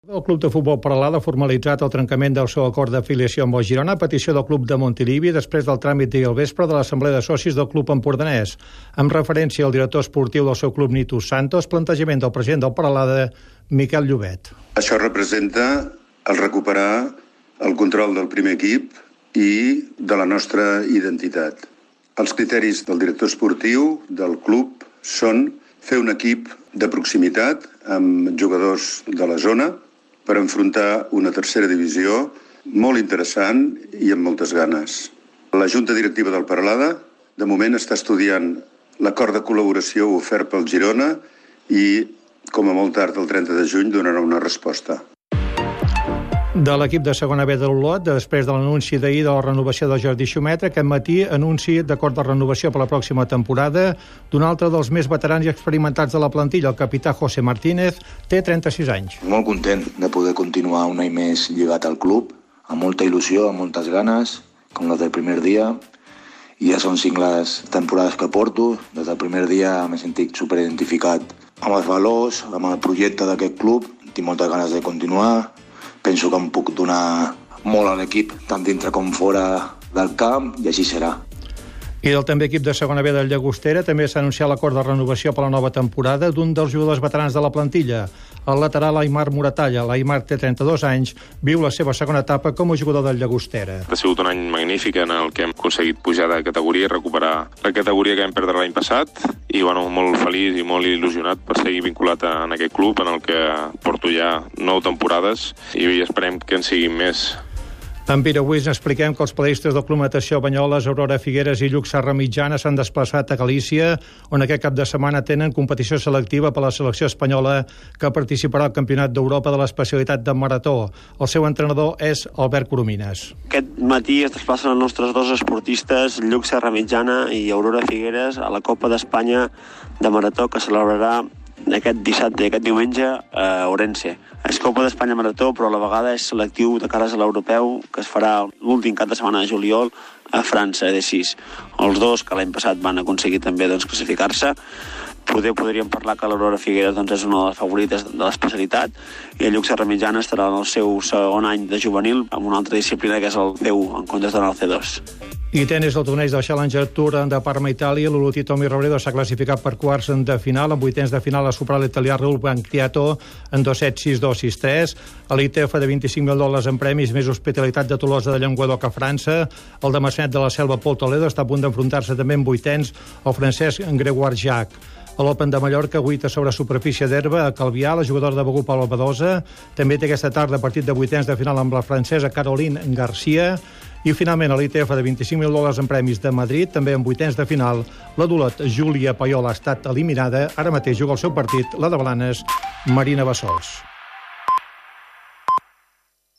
El Club de Futbol Peralada ha formalitzat el trencament del seu acord d'afiliació amb el Girona a petició del Club de Montilivi després del tràmit d'ahir al vespre de l'Assemblea de Socis del Club Empordanès. Amb referència al director esportiu del seu club, Nitus Santos, plantejament del president del Peralada, Miquel Llobet. Això representa el recuperar el control del primer equip i de la nostra identitat. Els criteris del director esportiu del club són fer un equip de proximitat amb jugadors de la zona per enfrontar una tercera divisió molt interessant i amb moltes ganes. La Junta Directiva del Peralada de moment està estudiant l'acord de col·laboració ofert pel Girona i, com a molt tard, el 30 de juny, donarà una resposta. De l'equip de segona B de l'Olot, després de l'anunci d'ahir de la renovació de Jordi Xumet, aquest matí anunci d'acord de renovació per la pròxima temporada d'un altre dels més veterans i experimentats de la plantilla, el capità José Martínez, té 36 anys. Molt content de poder continuar un any més lligat al club, amb molta il·lusió, amb moltes ganes, com les del primer dia, i ja són 5 les temporades que porto. Des del primer dia m'he sentit superidentificat amb els valors, amb el projecte d'aquest club, tinc moltes ganes de continuar. Penso que em puc donar molt a l'equip, tant dintre com fora del camp, i així serà. I del també equip de segona B del Llagostera també s'ha anunciat l'acord de renovació per la nova temporada d'un dels jugadors veterans de la plantilla, el lateral Aimar Moratalla. L'Aimar té 32 anys, viu la seva segona etapa com a jugador del Llagostera. Ha sigut un any magnífic en el que hem aconseguit pujar de categoria i recuperar la categoria que vam perdre l'any passat, i molt feliç i molt il·lusionat per seguir vinculat en aquest club en el que porto ja 9 temporades i esperem que en siguin més. En Piragüís expliquem que els pedalistes del Club Natació Banyoles, Aurora Figueres i Lluc Serra Mitjana s'han desplaçat a Galícia, on aquest cap de setmana tenen competició selectiva per la selecció espanyola que participarà al Campionat d'Europa de l'especialitat de marató. El seu entrenador és Albert Coromines. Aquest matí es desplacen els nostres dos esportistes, Lluc Serra Mitjana i Aurora Figueres, a la Copa d'Espanya de marató que celebrarà aquest dissabte i aquest diumenge a Ourense. És Copa d'Espanya Marató, però a la vegada és selectiu de cares a l'europeu, que es farà l'últim cap de setmana de juliol a França, de 6. Els dos, que l'any passat van aconseguir també classificar-se. Podríem parlar que l'Aurora Figueres és una de les favorites de l'especialitat, i el Lluc Serra Mitjana estarà en el seu segon any de juvenil amb una altra disciplina que és el C1, en comptes d'anar al C2. I tenis, el torneig del Challenger Tour de Parma, Itàlia. L'olotí Tommy Robredo s'ha classificat per quarts de final. En vuitens de final ha superat l'italià Raúl Banchiato en 2-7, 6-2, 6-3. A l'ITF de $25.000 en premis, més hospitalitat de Tolosa de Llenguadoc a França. El de Massanet de la Selva, Pol Toledo, està a punt d'enfrontar-se també en vuitens al francès Grégoire Jacques. A l'Open de Mallorca, guita sobre superfície d'herba a Calvià, la jugadora de Begur, Paula Badosa. També té aquesta tarda partit de vuitens de final amb la francesa Caroline Garcia. I finalment a l'ITF de $25.000 en premis de Madrid, també en vuitens de final, la d'Olot Júlia Paiol ha estat eliminada. Ara mateix juga el seu partit la de Blanes, Marina Bassols.